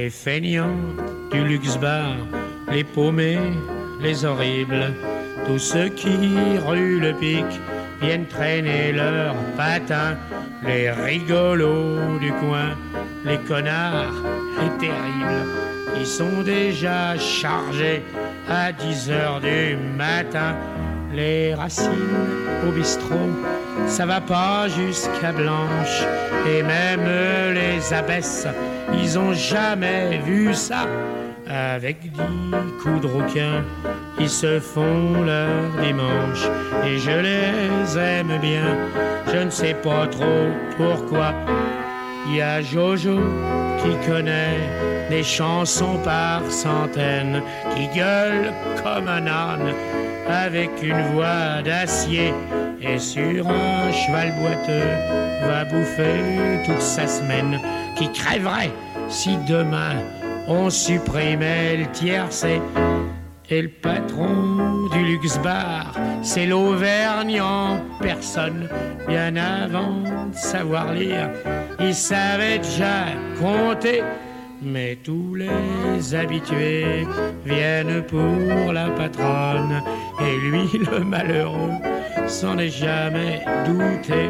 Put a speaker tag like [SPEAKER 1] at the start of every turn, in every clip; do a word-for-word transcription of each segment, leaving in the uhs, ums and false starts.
[SPEAKER 1] Les feignants du luxe bar, les paumés, les horribles, tous ceux qui, rue le Pic, viennent traîner leurs patins, les rigolos du coin, les connards, les terribles, qui sont déjà chargés à dix heures du matin. Les racines au bistrot, ça va pas jusqu'à Blanche, et même les abbesses, ils ont jamais vu ça. Avec dix coups de rouquin, ils se font leur dimanche, et je les aime bien, je ne sais pas trop pourquoi. Il y a Jojo qui connaît des chansons par centaines, qui gueule comme un âne avec une voix d'acier, et sur un cheval boiteux va bouffer toute sa semaine, qui crèverait si demain on supprimait le tiercé. Et le patron du luxe bar, c'est l'Auvergne en personne. Bien avant de savoir lire, il savait déjà compter. Mais tous les habitués viennent pour la patronne, et lui, le malheureux, s'en est jamais douté.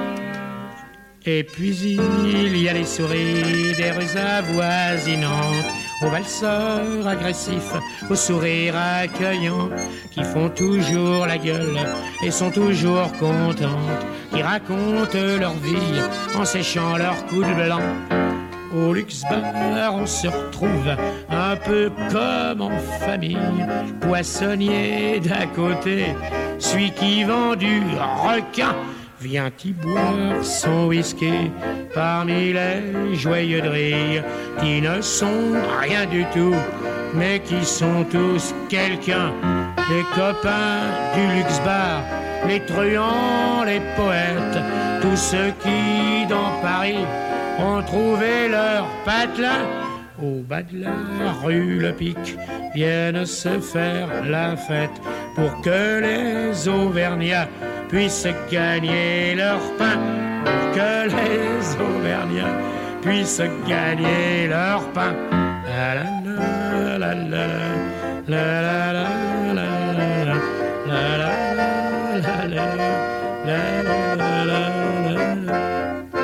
[SPEAKER 1] Et puis il y a les souris des rues avoisinantes, aux valseurs agressifs, aux sourires accueillants, qui font toujours la gueule et sont toujours contentes, qui racontent leur vie en séchant leurs coups de blanc. Au luxe bar, on se retrouve un peu comme en famille. Poissonnier d'un côté, celui qui vend du requin vient y boire son whisky parmi les joyeux de rire qui ne sont rien du tout, mais qui sont tous quelqu'un. Les copains du luxe bar, les truands, les poètes, tous ceux qui dans Paris ont trouvé leur patelin au bas de la rue Le Pic, viennent se faire la fête pour que les Auvergnats puissent gagner leur pain, pour que les Auvergnats puissent gagner leur pain. La la la la la la la la la la la la la.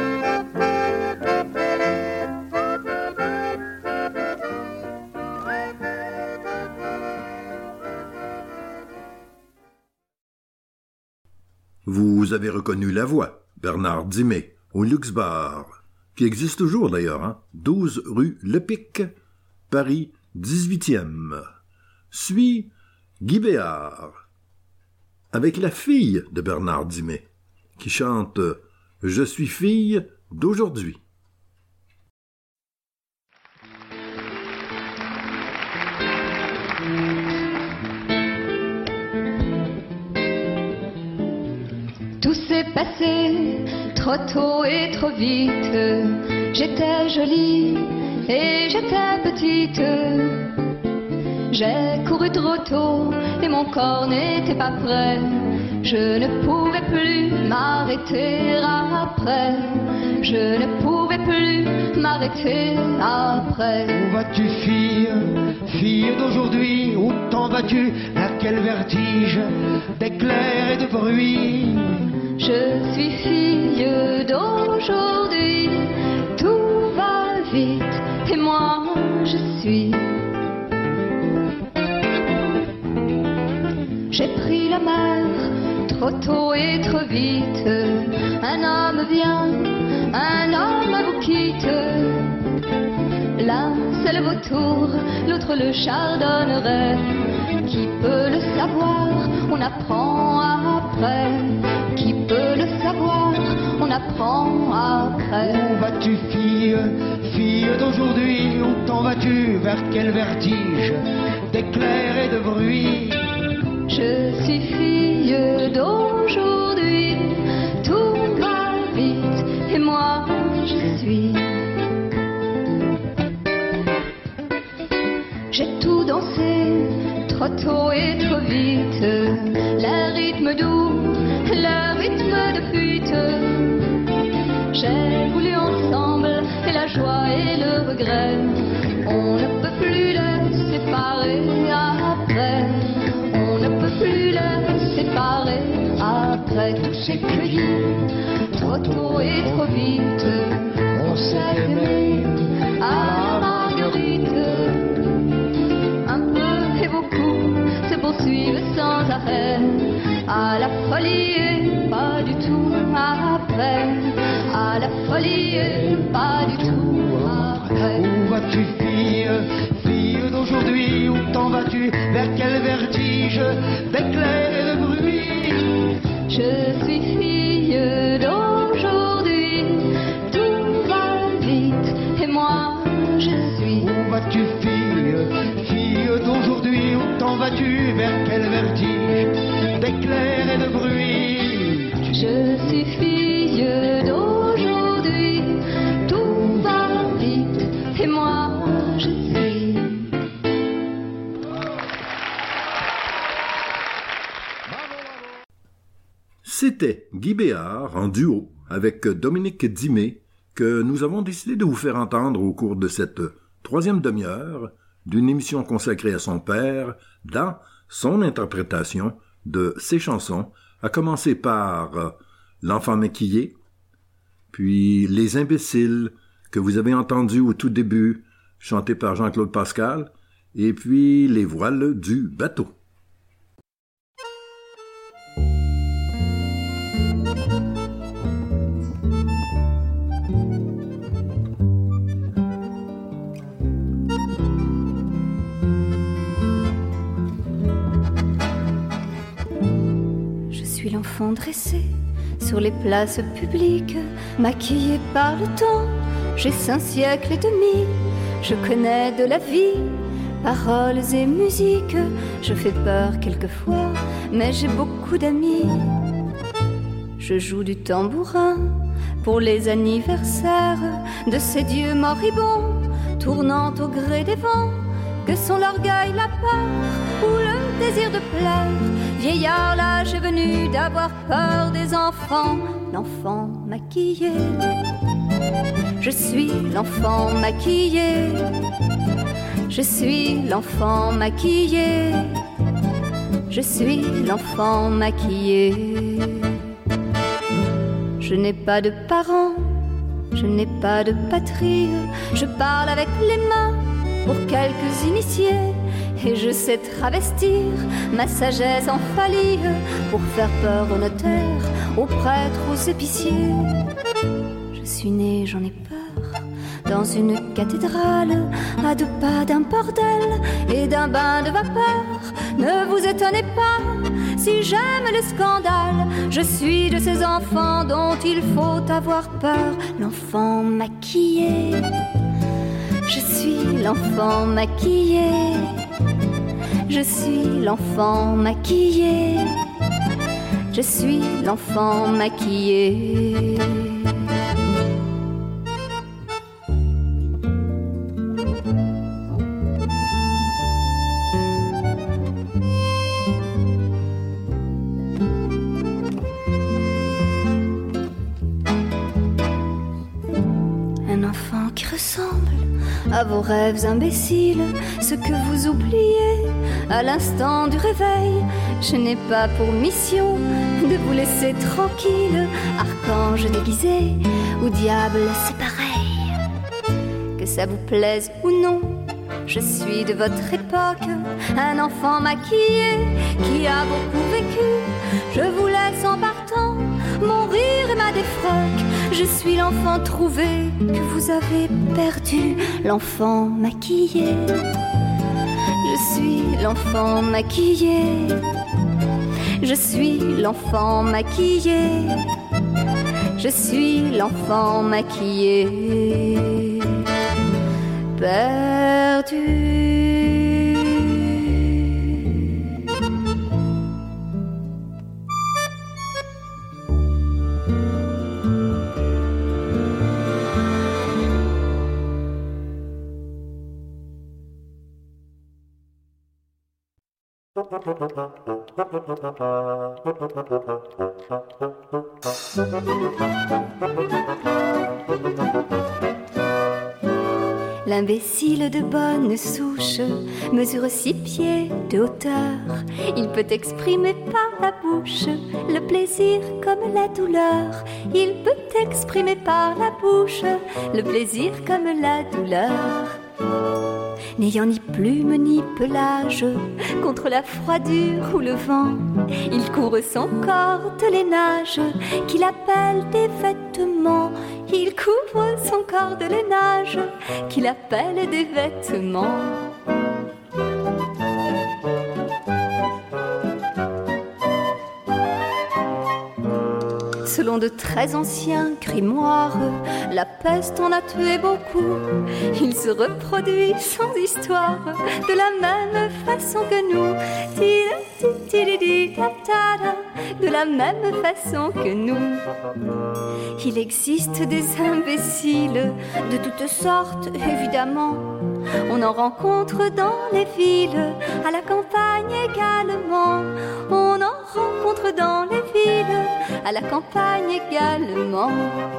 [SPEAKER 2] Vous avez reconnu la voix, Bernard Dimet, au Luxe Bar, qui existe toujours d'ailleurs, hein? douze rue Le Pic, Paris dix-huitième. Suit Guy Béard, avec la fille de Bernard Dimet, qui chante « Je suis fille d'aujourd'hui ».
[SPEAKER 3] Tout s'est passé trop tôt et trop vite. J'étais jolie et j'étais petite. J'ai couru trop tôt et mon corps n'était pas prêt. Je ne pouvais plus m'arrêter après. Je ne pouvais plus m'arrêter après.
[SPEAKER 4] Où vas-tu, fille, fille d'aujourd'hui? Où t'en vas-tu? À quel vertige d'éclairs et de bruit?
[SPEAKER 3] Je suis fille d'aujourd'hui, tout va vite et moi je suis. J'ai pris la mer trop tôt et trop vite. Un homme vient, un homme vous quitte. L'un c'est le vautour, l'autre le chardonneret. Qui peut le savoir, on apprend après. Qui peut le savoir, on apprend après.
[SPEAKER 4] Où vas-tu, fille, fille d'aujourd'hui? Où t'en vas-tu? Vers quel vertige d'éclairs et de bruit?
[SPEAKER 3] Je suis fille d'aujourd'hui, tout va vite et moi je suis. J'ai tout dansé trop tôt et trop vite, le rythme doux, le rythme de fuite. J'ai voulu ensemble et la joie et le regret après tout c'est cueilli. Trop tôt et trop vite, on s'est aimé à la marguerite. Un peu et beaucoup se poursuivent sans arrêt, à la folie et pas du tout après, à la folie et pas du tout après.
[SPEAKER 4] Où vas-tu, fille, fille d'aujourd'hui, où t'en vas-tu, vers quel vertige d'éclairs et de bruit?
[SPEAKER 3] Je suis fille d'aujourd'hui, tout va vite et moi je suis.
[SPEAKER 4] Où vas-tu, fille, fille d'aujourd'hui, où t'en vas-tu, vers quel vertige d'éclairs et de bruit?
[SPEAKER 3] Je suis fille d'aujourd'hui, tout va vite et moi je suis.
[SPEAKER 2] C'était Guy Béard en duo avec Dominique Dimé que nous avons décidé de vous faire entendre au cours de cette troisième demi-heure d'une émission consacrée à son père dans son interprétation de ses chansons, à commencer par euh, L'enfant maquillé, puis Les imbéciles que vous avez entendu au tout début, chanté par Jean-Claude Pascal, et puis Les voiles du bateau.
[SPEAKER 3] Je suis l'enfant dressé sur les places publiques, maquillé par le temps. J'ai cinq siècles et demi, je connais de la vie, paroles et musique. Je fais peur quelquefois, mais j'ai beaucoup d'amis. Je joue du tambourin pour les anniversaires de ces dieux moribonds, tournant au gré des vents, que sont l'orgueil, la peur ou le désir de plaire. Vieillard, l'âge est venu d'avoir peur des enfants, l'enfant maquillé. Je suis l'enfant maquillé. Je suis l'enfant maquillé. Je suis l'enfant maquillé. Je n'ai pas de parents, je n'ai pas de patrie. Je parle avec les mains pour quelques initiés, et je sais travestir ma sagesse en falie pour faire peur aux notaires, aux prêtres, aux épiciers. Je suis né, j'en ai peur, dans une cathédrale, à deux pas d'un bordel et d'un bain de vapeur. Ne vous étonnez pas si j'aime le scandale. Je suis de ces enfants dont il faut avoir peur, l'enfant maquillé. Je suis l'enfant maquillé. Je suis l'enfant maquillé. Je suis l'enfant maquillé. Un enfant qui ressemble à vos rêves imbéciles, ce que vous oubliez à l'instant du réveil. Je n'ai pas pour mission de vous laisser tranquille, archange déguisé ou diable, c'est pareil. Que ça vous plaise ou non, je suis de votre époque, un enfant maquillé qui a beaucoup vécu. Je vous laisse en partant mon rire et ma défroque. Je suis l'enfant trouvé que vous avez perdu, l'enfant maquillé. Je suis l'enfant maquillé. Je suis l'enfant maquillé. Je suis l'enfant maquillé. Perdu. L'imbécile de bonne souche mesure six pieds de hauteur. Il peut exprimer par la bouche le plaisir comme la douleur. Il peut exprimer par la bouche le plaisir comme la douleur. N'ayant ni plume ni pelage, contre la froidure ou le vent, il couvre son corps de lainage qu'il appelle des vêtements. Il couvre son corps de lainage qu'il appelle des vêtements. Selon de très anciens grimoires, la peste en a tué beaucoup. Il se reproduit sans histoire de la même façon que nous. De la même façon que nous. Il existe des imbéciles de toutes sortes, évidemment. On en rencontre dans les villes, à la campagne également. On en rencontre dans les villes, à la campagne également.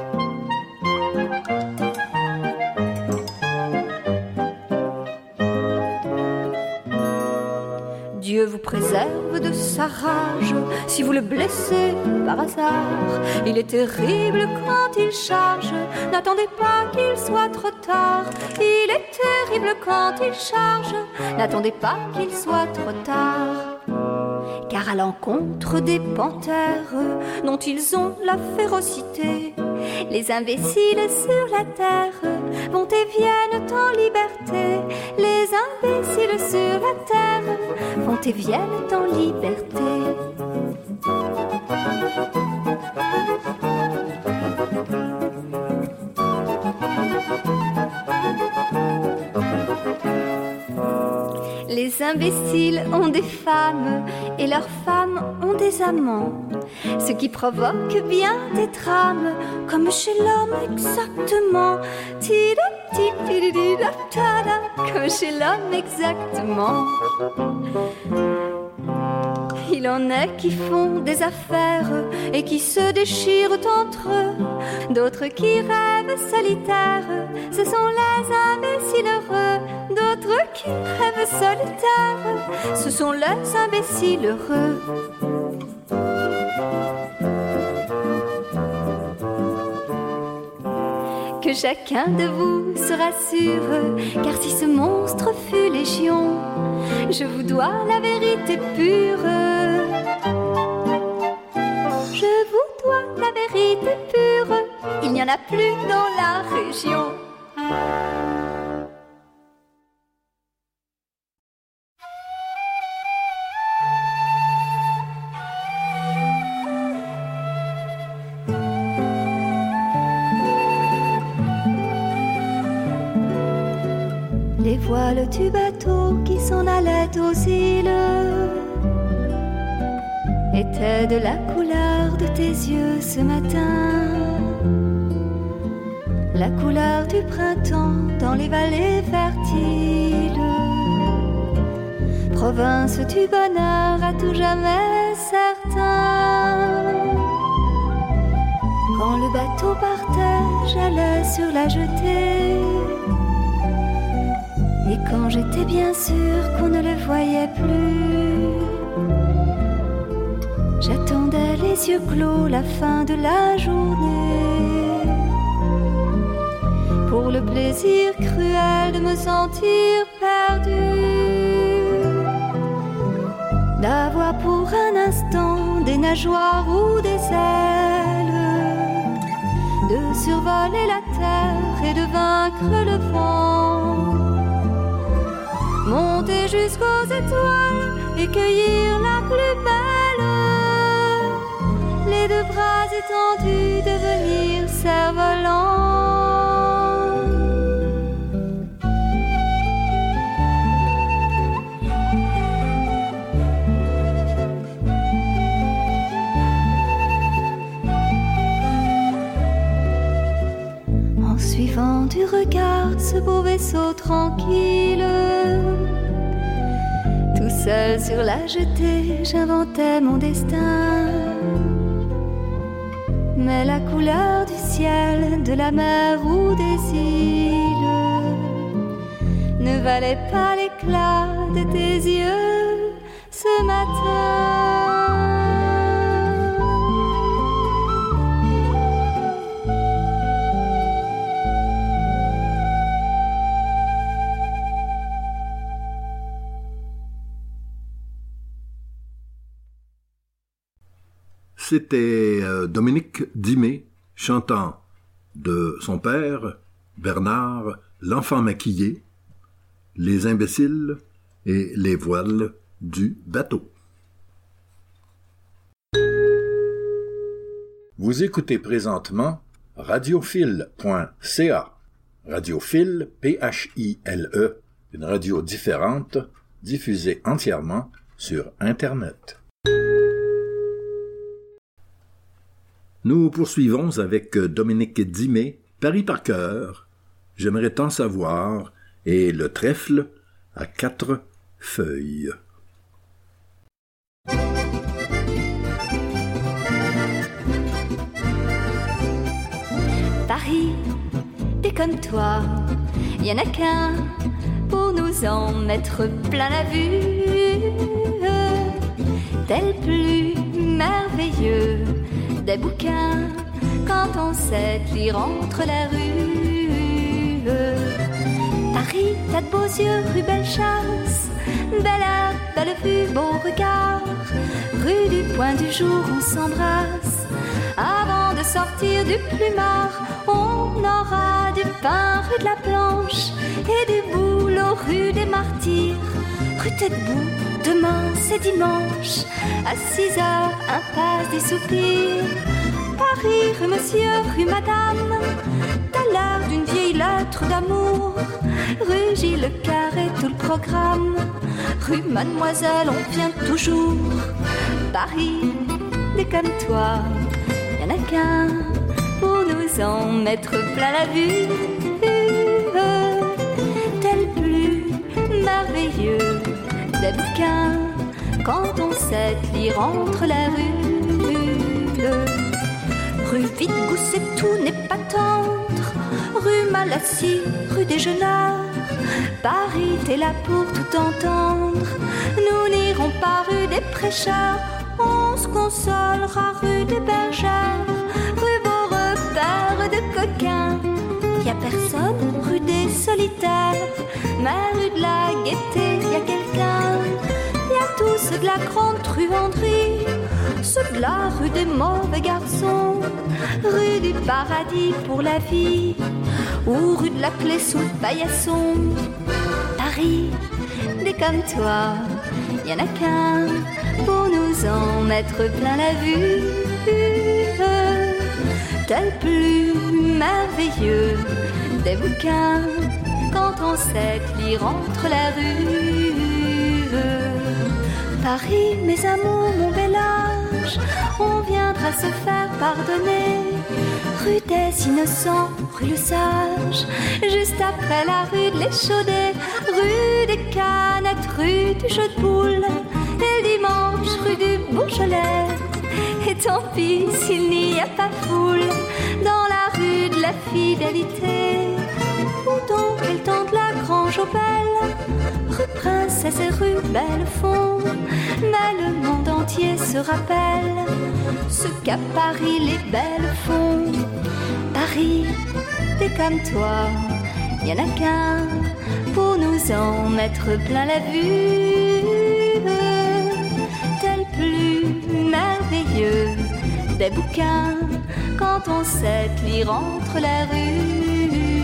[SPEAKER 3] Dieu vous préserve de sa rage si vous le blessez par hasard. Il est terrible quand il charge, n'attendez pas qu'il soit trop tard. Il est terrible quand il charge, n'attendez pas qu'il soit trop tard. Car à l'encontre des panthères dont ils ont la férocité, les imbéciles sur la terre vont et viennent en liberté. Les imbéciles sur la terre vont et viennent en liberté. Les imbéciles ont des femmes et leurs femmes ont des amants, ce qui provoque bien des drames, comme chez l'homme exactement. Comme chez l'homme exactement. Il en est qui font des affaires et qui se déchirent entre eux, d'autres qui rêvent solitaires, ce sont les imbéciles heureux. D'autres qui rêvent solitaires, ce sont les imbéciles heureux. Que chacun de vous se rassure, car si ce monstre fut légion, je vous dois la vérité pure. Je vous dois la vérité pure, il n'y en a plus dans la région. Les voiles du bateau qui s'en allait aux îles étaient de la couleur de tes yeux ce matin, la couleur du printemps dans les vallées fertiles, province du bonheur à tout jamais certain. Quand le bateau partait, j'allais sur la jetée. Et quand j'étais bien sûre qu'on ne le voyait plus, j'attendais les yeux clos la fin de la journée, pour le plaisir cruel de me sentir perdue, d'avoir pour un instant des nageoires ou des ailes, de survoler la terre et de vaincre le vent, monter jusqu'aux étoiles et cueillir la plus belle, les deux bras étendus devenir cerfs-volants. En suivant du regard ce beau vaisseau tranquille, tout seul sur la jetée, j'inventais mon destin. Mais la couleur du ciel, de la mer ou des îles ne valait pas l'éclat de tes yeux ce matin.
[SPEAKER 2] C'était euh, Dominique Dimé chantant de son père, Bernard, l'enfant maquillé, les imbéciles et les voiles du bateau. Vous écoutez présentement radiophile point c a. Radiophile, P H I L E, une radio différente, diffusée entièrement sur Internet. Nous poursuivons avec Dominique Dimé, Paris par cœur, J'aimerais tant savoir, et le trèfle à quatre feuilles.
[SPEAKER 3] Paris, déconne-toi, y en a qu'un pour nous en mettre plein la vue. Tel plus merveilleux des bouquins quand on sait lire entre la rue. Paris, t'as de beaux yeux, rue Bellechasse, belle air, belle vue, beau regard. Rue du Point du Jour, on s'embrasse. Avant de sortir du plumard, on aura du pain rue de la Planche et du boulot rue des Martyrs. Rue Tête-Bout, demain c'est dimanche, à six heures, impasse des soupirs. Paris, rue Monsieur, rue Madame, t'as l'air d'une vieille lettre d'amour. Rue Gilles Le Carré, tout le programme. Rue Mademoiselle, on vient toujours. Paris, déconne-toi, y'en a qu'un pour nous en mettre plein la vue. Tel plus merveilleux des bouquins quand on sait lire entre la rue. Rue Vide-Gousset, tout n'est pas tendre. Rue Malassis, rue des Jeunards. Paris, t'es là pour tout entendre. Nous n'irons pas rue des Prêcheurs. On se consolera rue des Bergères. Rue Beaurepaire de Coquins. Y a personne rue des Solitaires. Mais rue de la Gaîté, y a quelqu'un. Y a tous ceux de la grande truanderie, ceux de la rue des mauvais garçons, rue du Paradis pour la vie, ou rue de la Clé sous le paillasson. Paris, déconne-toi, y en a qu'un pour nous en mettre plein la vue. Tel plus merveilleux des bouquins quand on sait lire entre la rue. Paris, mes amours, mon bel âge, on viendra se faire pardonner. Rue des Innocents, rue Le Sage, juste après la rue de l'Échaudé. Rue des Canettes, rue du Jeu de Boules, et le dimanche, rue du Beaujolais. Et tant pis s'il n'y a pas foule dans la rue de la Fidélité. Où donc elle tente la Grange aux Belles, rue Princesse et rue Bellefond. Mais le monde entier se rappelle ce qu'à Paris les belles font. Paris, déconne-toi, y en a qu'un pour nous en mettre plein la vue. Tel plus merveilleux des bouquins quand on sait lire entre la rue.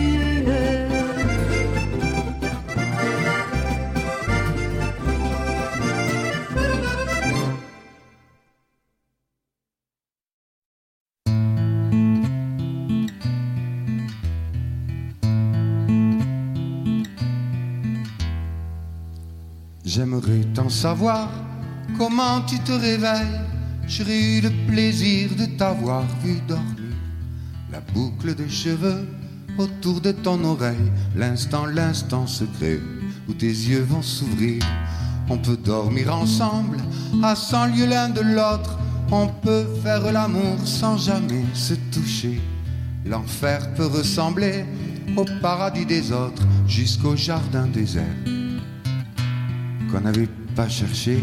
[SPEAKER 5] J'aimerais tant savoir comment tu te réveilles. J'aurais eu le plaisir de t'avoir vu dormir. La boucle de cheveux autour de ton oreille, l'instant, l'instant secret où tes yeux vont s'ouvrir. On peut dormir ensemble à cent lieues l'un de l'autre. On peut faire l'amour sans jamais se toucher. L'enfer peut ressembler au paradis des autres, jusqu'au jardin désert qu'on n'avait pas cherché.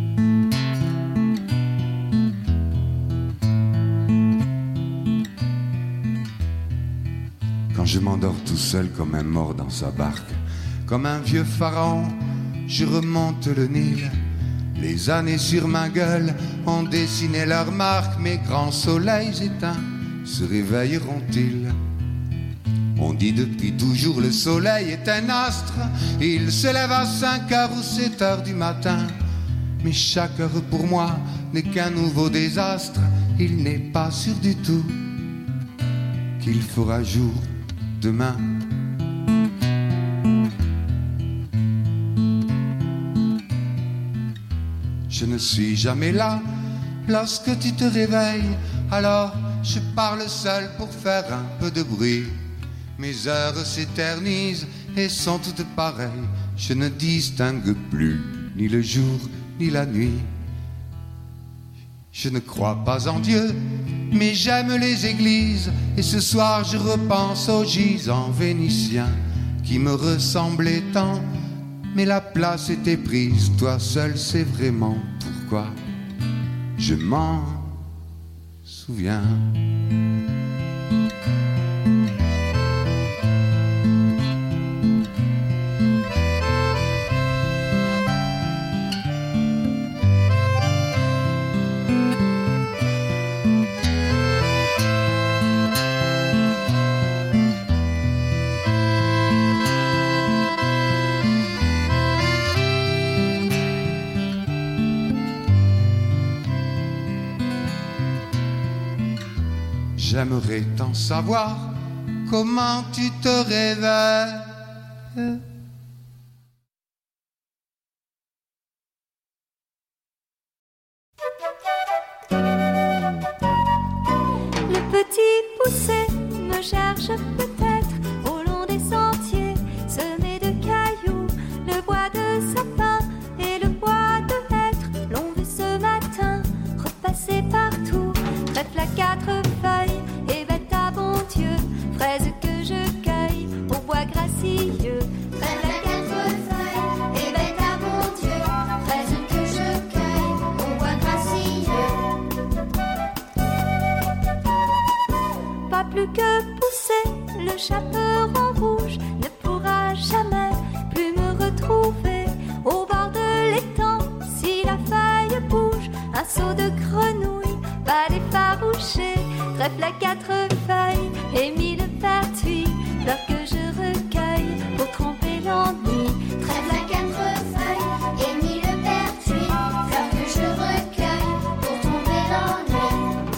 [SPEAKER 5] Quand je m'endors tout seul comme un mort dans sa barque, comme un vieux pharaon, je remonte le Nil. Les années sur ma gueule ont dessiné leurs marques. Mes grands soleils éteints se réveilleront-ils? On dit depuis toujours le soleil est un astre. Il se lève à cinq heures ou sept heures du matin. Mais chaque heure pour moi n'est qu'un nouveau désastre. Il n'est pas sûr du tout qu'il fera jour demain. Je ne suis jamais là lorsque tu te réveilles. Alors je parle seul pour faire un peu de bruit. Mes heures s'éternisent et sont toutes pareilles. Je ne distingue plus ni le jour ni la nuit. Je ne crois pas en Dieu, mais j'aime les églises. Et ce soir je repense aux gisants vénitiens qui me ressemblaient tant. Mais la place était prise, toi seul sais vraiment pourquoi je m'en souviens. J'aimerais tant savoir comment tu te réveilles.
[SPEAKER 6] Le petit poussé me cherche peut-être au long des sentiers semés de cailloux. Le bois de sapin et le bois de hêtre l'ont vu ce matin repasser partout. Trèfle à quatre feuilles et bête à bon Dieu, fraise que je cueille au bois gracieux. Trèfle à quatre feuilles et bête à bon Dieu, fraise que je cueille au bois gracieux. Pas plus que pousser, le chaperon rouge ne pourra jamais plus me retrouver au bord de l'étang. Si la feuille bouge, un saut de grenouille va l'effaroucher. Trèfle à quatre feuilles et mille pertuis, fleurs que je recueille pour tromper l'ennui. Trèfle à quatre feuilles et mille pertuis, fleurs que je recueille pour tromper l'ennui.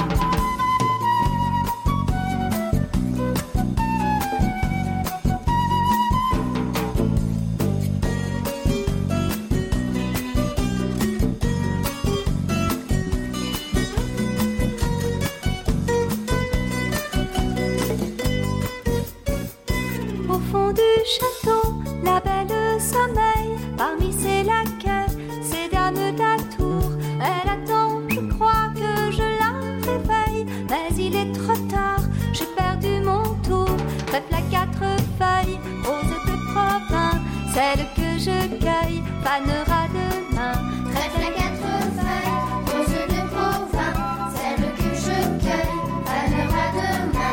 [SPEAKER 6] Au fond du château, la belle sommeille parmi ses laquais, ces dames d'atour. Elle attend, je crois que je la réveille, mais il est trop tard, j'ai perdu mon tour. Trèfle à quatre feuilles, rose de Provins, celle que je cueille fanera demain. Trèfle à quatre feuilles, rose de Provins, celle que je cueille fanera demain.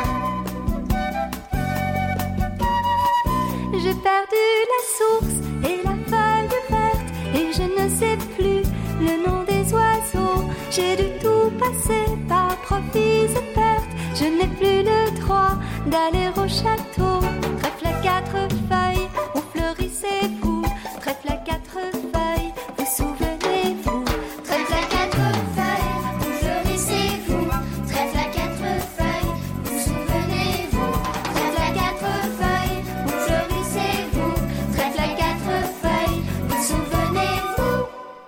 [SPEAKER 6] J'ai perdu la source et la feuille verte, et je ne sais plus le nom des oiseaux. J'ai dû tout passer par profits et pertes, je n'ai plus le droit d'aller au château. Trèfle à quatre feuilles, où fleurissez-vous? Trèfle à quatre feuilles, vous souvenez-vous? Trèfle à quatre feuilles, où fleurissez-vous? Trèfle à quatre feuilles, vous souvenez-vous? Trèfle à quatre feuilles, où fleurissez-vous? Trèfle à quatre feuilles, vous souvenez-vous?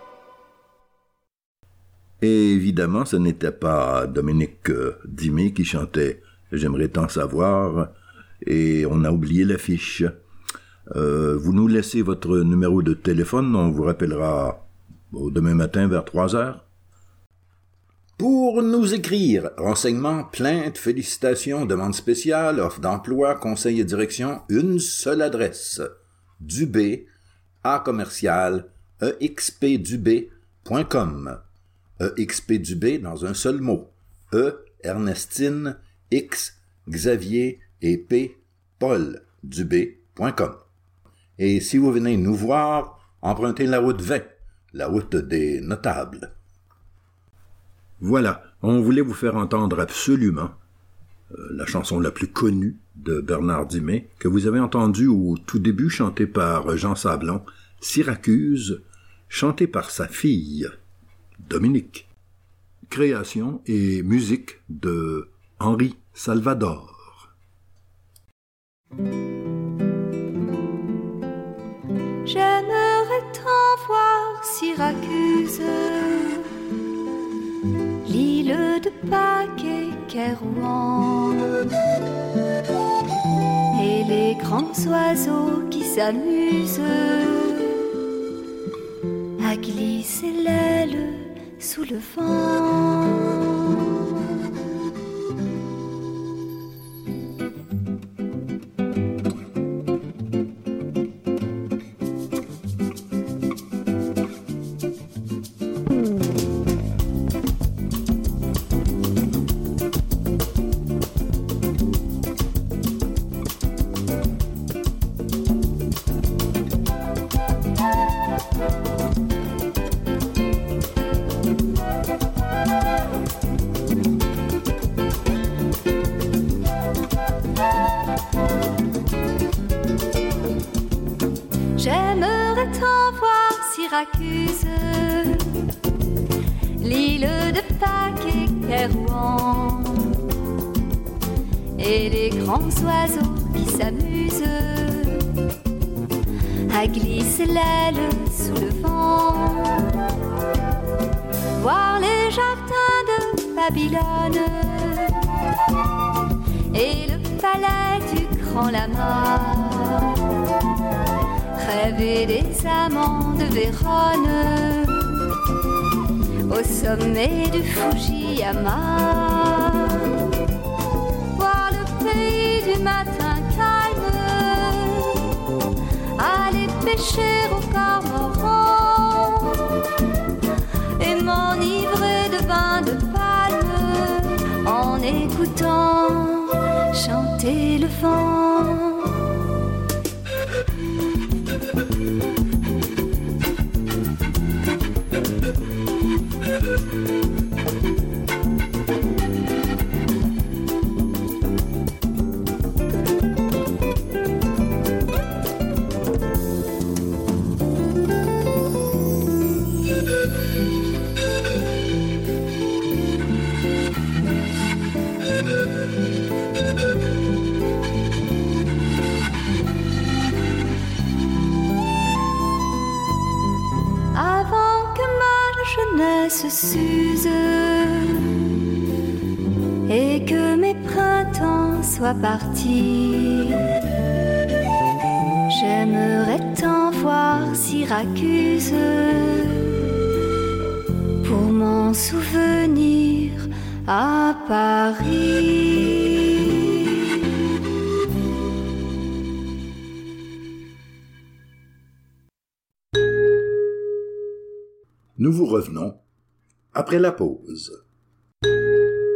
[SPEAKER 2] Et évidemment, ce n'était pas Dominique euh, Dimé qui chantait « J'aimerais tant savoir » et on a oublié l'affiche. Euh, vous nous laissez votre numéro de téléphone, on vous rappellera bon, demain matin vers trois heures. Pour nous écrire, renseignements, plaintes, félicitations, demandes spéciales, offres d'emploi, conseils et direction, une seule adresse. Dubé, A commercial, e x p dubé point com. E X P Dubé dans un seul mot. E, Ernestine, X, Xavier et P, Paul, dubé point com. Et si vous venez nous voir, empruntez la route vingt, la route des notables. Voilà, on voulait vous faire entendre absolument euh, la chanson la plus connue de Bernard Dimet, que vous avez entendue au tout début, chantée par Jean Sablon, Syracuse, chantée par sa fille, Dominique. Création et musique de Henri Salvador.
[SPEAKER 6] J'aimerais tant voir Syracuse, l'île de Pâques et Kérouan, et les grands oiseaux qui s'amusent à glisser l'aile sous le vent. J'aimerais tant voir Syracuse, l'île de Pâques et Kérouan, et les grands oiseaux qui s'amusent à glisser l'aile sous le vent. Voir les jardins de Babylone et le palais du Grand Lama, rêver des amants de Vérone au sommet du Fujiyama. Voir le pays du matin calme, aller pêcher au cormoran et m'enivrer de vin de palme en écoutant chanter le vent. Se s'use et que mes printemps soient partis, j'aimerais tant voir Syracuse pour m'en souvenir à Paris.
[SPEAKER 2] Nous vous revenons après la pause.